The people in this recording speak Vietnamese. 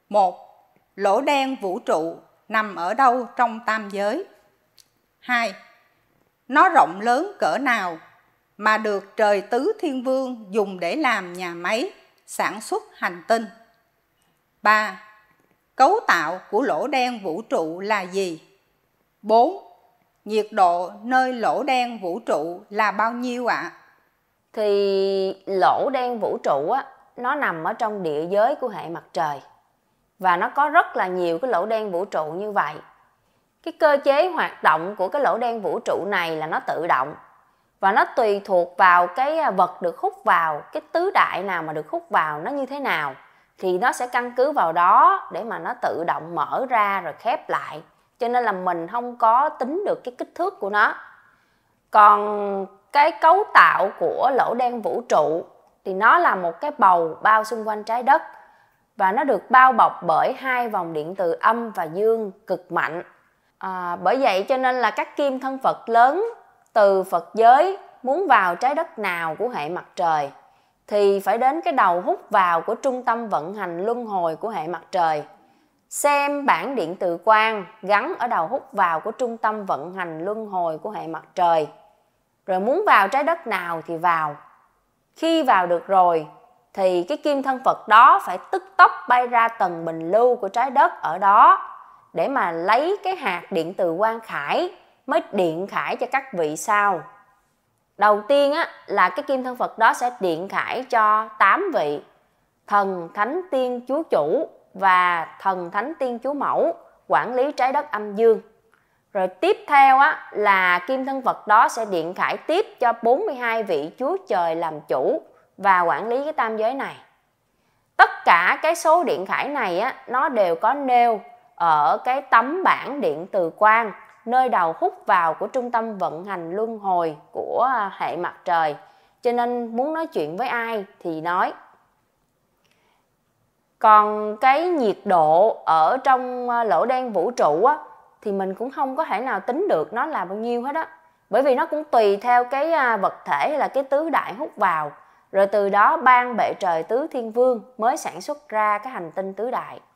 1. Lỗ đen vũ trụ nằm ở đâu trong tam giới? 2. Nó rộng lớn cỡ nào mà được trời tứ thiên vương dùng để làm nhà máy sản xuất hành tinh? 3. Cấu tạo của lỗ đen vũ trụ là gì? 4. Nhiệt độ nơi lỗ đen vũ trụ là bao nhiêu ạ? Thì lỗ đen vũ trụ á, nó nằm ở trong địa giới của hệ mặt trời. Và nó có rất là nhiều cái lỗ đen vũ trụ như vậy. Cái cơ chế hoạt động của cái lỗ đen vũ trụ này là nó tự động. Và nó tùy thuộc vào cái vật được hút vào, cái tứ đại nào mà được hút vào nó như thế nào. Thì nó sẽ căn cứ vào đó để mà nó tự động mở ra rồi khép lại. Cho nên là mình không có tính được cái kích thước của nó. Còn cái cấu tạo của lỗ đen vũ trụ thì nó là một cái bầu bao xung quanh trái đất. Và nó được bao bọc bởi hai vòng điện từ âm và dương cực mạnh. Bởi vậy cho nên là các kim thân Phật lớn từ Phật giới muốn vào trái đất nào của hệ mặt trời thì phải đến cái đầu hút vào của trung tâm vận hành luân hồi của hệ mặt trời. Xem bảng điện từ quang gắn ở đầu hút vào của trung tâm vận hành luân hồi của hệ mặt trời. Rồi muốn vào trái đất nào thì vào. Khi vào được rồi thì cái kim thân Phật đó phải tức tốc bay ra tầng bình lưu của trái đất ở đó để mà lấy cái hạt điện từ quang khải mới điện khải cho các vị sau. Đầu tiên á, là cái kim thân Phật đó sẽ điện khải cho 8 vị thần thánh tiên chúa chủ và thần thánh tiên chúa mẫu quản lý trái đất âm dương. Rồi tiếp theo á, là kim thân Phật đó sẽ điện khải tiếp cho 42 vị chúa trời làm chủ và quản lý cái tam giới này. Tất cả cái số điện khải này á, nó đều có nêu ở cái tấm bảng điện từ quang nơi đầu hút vào của trung tâm vận hành luân hồi của hệ mặt trời. Cho nên muốn nói chuyện với ai thì nói. Còn cái nhiệt độ ở trong lỗ đen vũ trụ á, thì mình cũng không có thể nào tính được nó là bao nhiêu hết á. Bởi vì nó cũng tùy theo cái vật thể hay là cái tứ đại hút vào. Rồi từ đó ban bệ trời tứ thiên vương mới sản xuất ra cái hành tinh tứ đại.